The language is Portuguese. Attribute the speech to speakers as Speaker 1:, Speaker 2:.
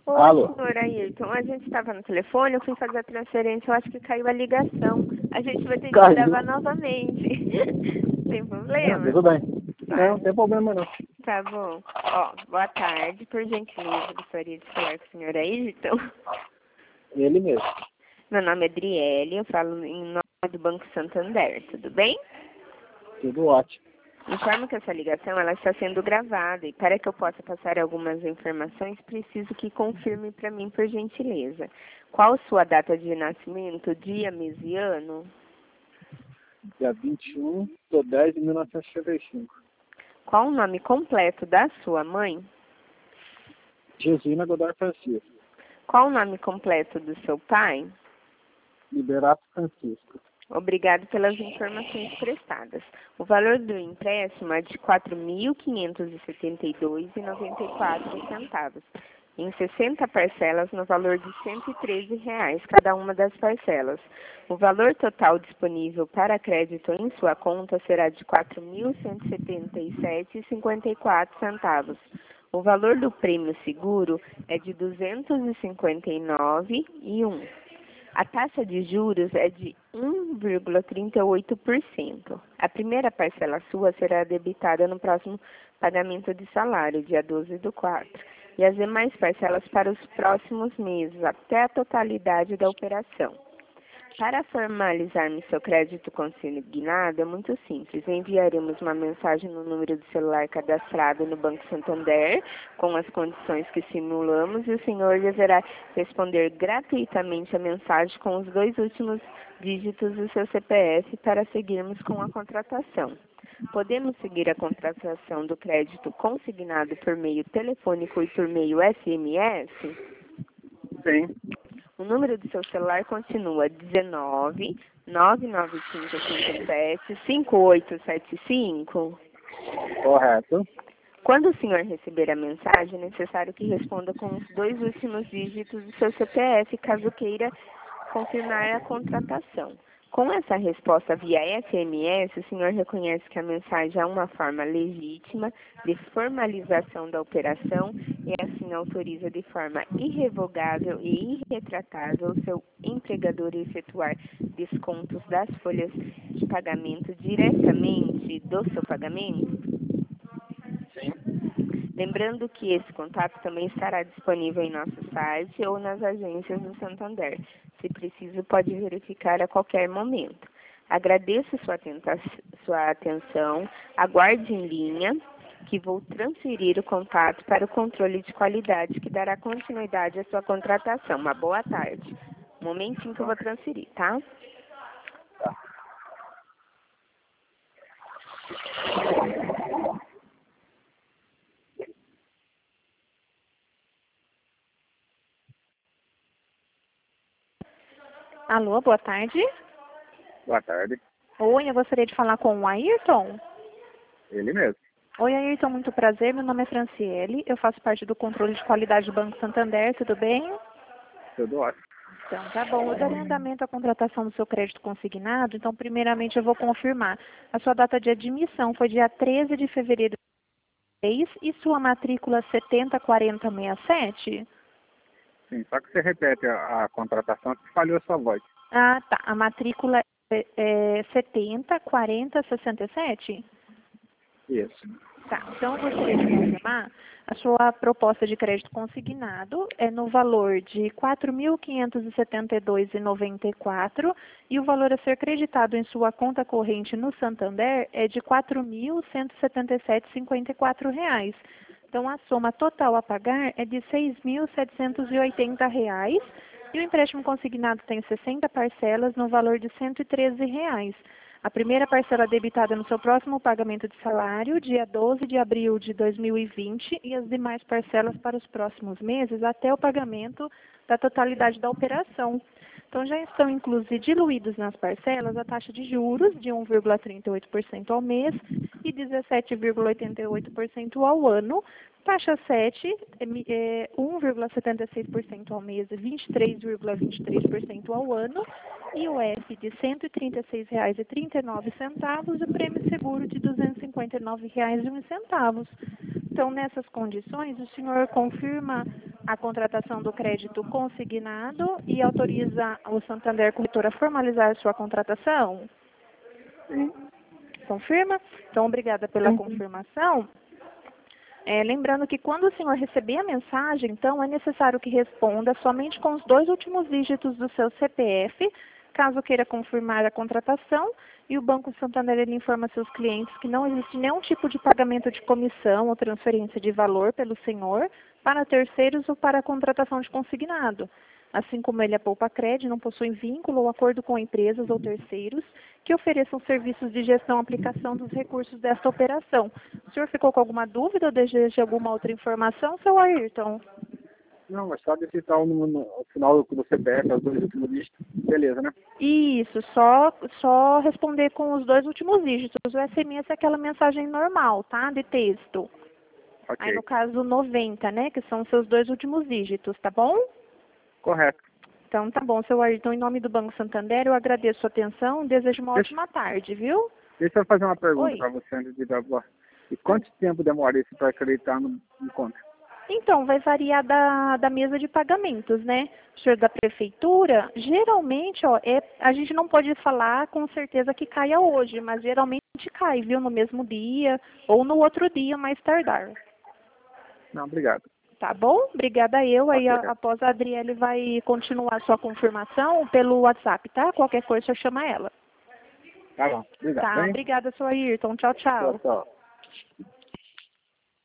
Speaker 1: Oi,
Speaker 2: Alô?
Speaker 1: senhor Ayrton. A gente estava no telefone, eu fui fazer a transferência, eu acho que caiu a ligação. A gente vai ter que
Speaker 2: Caiu.
Speaker 1: gravar novamente. Tem
Speaker 2: Não,
Speaker 1: problema?
Speaker 2: tudo bem.
Speaker 1: Tá.
Speaker 2: Não tem problema não.
Speaker 1: Tá bom. Ó, boa tarde. Por gentileza, gostaria de falar com o senhor Ayrton.
Speaker 2: Ele mesmo.
Speaker 1: Meu nome é Adriele, eu falo em nome do Banco Santander, tudo bem?
Speaker 2: Tudo ótimo.
Speaker 1: Informo que essa ligação ela está sendo gravada e para que eu possa passar algumas informações, preciso que confirme para mim, por gentileza. Qual sua data de nascimento, dia, mês e ano?
Speaker 2: Dia 21/10/1965.
Speaker 1: Qual o nome completo da sua mãe?
Speaker 2: Jesuína Godoy Francisco.
Speaker 1: Qual o nome completo do seu pai?
Speaker 2: Liberato Francisco.
Speaker 1: Obrigado pelas informações prestadas. O valor do empréstimo é de R$ 4.572,94, em 60 parcelas no valor de R$ 113 cada uma das parcelas. O valor total disponível para crédito em sua conta será de R$ 4.177,54. O valor do prêmio seguro é de R$ 259,01. A taxa de juros é de 1,38%. A primeira parcela sua será debitada no próximo pagamento de salário, dia 12/4, e as demais parcelas para os próximos meses, até a totalidade da operação. Para formalizarmos seu crédito consignado, é muito simples. Enviaremos uma mensagem no número de celular cadastrado no Banco Santander, com as condições que simulamos, e o senhor deverá responder gratuitamente a mensagem com os 2 últimos dígitos do seu CPF para seguirmos com a contratação. Podemos seguir a contratação do crédito consignado por meio telefônico e por meio SMS?
Speaker 2: Sim.
Speaker 1: O número do seu celular continua 19 99557 5875.
Speaker 2: Correto.
Speaker 1: Quando o senhor receber a mensagem, é necessário que responda com os 2 últimos dígitos do seu CPF, caso queira confirmar a contratação. Com essa resposta via SMS, o senhor reconhece que a mensagem é uma forma legítima de formalização da operação e assim autoriza de forma irrevogável e irretratável o seu empregador a efetuar descontos das folhas de pagamento diretamente do seu pagamento?
Speaker 2: Sim.
Speaker 1: Lembrando que esse contato também estará disponível em nosso site ou nas agências do Santander. Se preciso, pode verificar a qualquer momento. Agradeço sua atenção. Aguarde em linha, que vou transferir o contato para o controle de qualidade, que dará continuidade à sua contratação. Uma boa tarde. Um momentinho que eu vou transferir, tá?
Speaker 3: Alô, boa tarde.
Speaker 2: Boa tarde.
Speaker 3: Oi, eu gostaria de falar com o Ayrton.
Speaker 2: Ele mesmo.
Speaker 3: Oi, Ayrton, muito prazer. Meu nome é Franciele. Eu faço parte do controle de qualidade do Banco Santander. Tudo bem?
Speaker 2: Tudo ótimo.
Speaker 3: Então, tá bom. Eu darei andamento à contratação do seu crédito consignado. Então, primeiramente, eu vou confirmar. A sua data de admissão foi dia 13 de fevereiro de 2006 e sua matrícula 704067?
Speaker 2: Sim, só que você repete a contratação que falhou a sua voz.
Speaker 3: Ah, tá. A matrícula é 704067?
Speaker 2: Isso.
Speaker 3: Tá, então eu gostaria de confirmar, a sua proposta de crédito consignado é no valor de R$ 4.572,94 e o valor a ser creditado em sua conta corrente no Santander é de R$ 4.177,54. Então a soma total a pagar é de R$ 6.780 e o empréstimo consignado tem 60 parcelas no valor de R$ 113. A primeira parcela debitada no seu próximo pagamento de salário, dia 12 de abril de 2020, e as demais parcelas para os próximos meses, até o pagamento da totalidade da operação. Então, já estão inclusos e diluídos nas parcelas a taxa de juros de 1,38% ao mês e 17,88% ao ano. Taxa 7, 1,76% ao mês e 23,23% ao ano. E o F de R$ 136,39 e o prêmio seguro de R$ 259,01. Então, nessas condições, o senhor confirma a contratação do crédito consignado e autoriza o Santander Corretora a formalizar sua contratação?
Speaker 2: Sim.
Speaker 3: Confirma? Então, obrigada pela confirmação. Lembrando que quando o senhor receber a mensagem, então, é necessário que responda somente com os 2 últimos dígitos do seu CPF, caso queira confirmar a contratação, e o Banco Santander ele informa seus clientes que não existe nenhum tipo de pagamento de comissão ou transferência de valor pelo senhor para terceiros ou para a contratação de consignado. Assim como ele, a Poupa Cred, não possui vínculo ou acordo com empresas ou terceiros que ofereçam serviços de gestão e aplicação dos recursos desta operação. O senhor ficou com alguma dúvida ou deseja alguma outra informação, seu Ayrton?
Speaker 2: Não, é só digitar o número no final do CPF, os 2 últimos dígitos. Beleza, né?
Speaker 3: Isso, só responder com os 2 últimos dígitos. O SMS é aquela mensagem normal, tá? De texto.
Speaker 2: Ok.
Speaker 3: Aí no caso 90, né? Que são os seus 2 últimos dígitos, tá bom?
Speaker 2: Correto.
Speaker 3: Então tá bom, seu Ayrton, em nome do Banco Santander, eu agradeço a sua atenção e desejo uma ótima tarde, viu?
Speaker 2: Deixa eu fazer uma pergunta
Speaker 3: Oi.
Speaker 2: para você antes de dar boa. E quanto tempo demora isso para acreditar no conta?
Speaker 3: Então, vai variar da mesa de pagamentos, né? O senhor da prefeitura, geralmente, a gente não pode falar com certeza que caia hoje, mas geralmente cai, viu? No mesmo dia ou no outro dia, mais tardar.
Speaker 2: Não, obrigado.
Speaker 3: Tá bom? Obrigada eu. Aí,
Speaker 2: Ok.
Speaker 3: após a Adriele vai continuar sua confirmação pelo WhatsApp, tá? Qualquer coisa, você chama ela.
Speaker 2: Tá bom. Obrigado,
Speaker 3: Tá,
Speaker 2: hein?
Speaker 3: obrigada, seu Ayrton. Tchau,
Speaker 2: Tchau,
Speaker 3: tchau.
Speaker 2: tchau.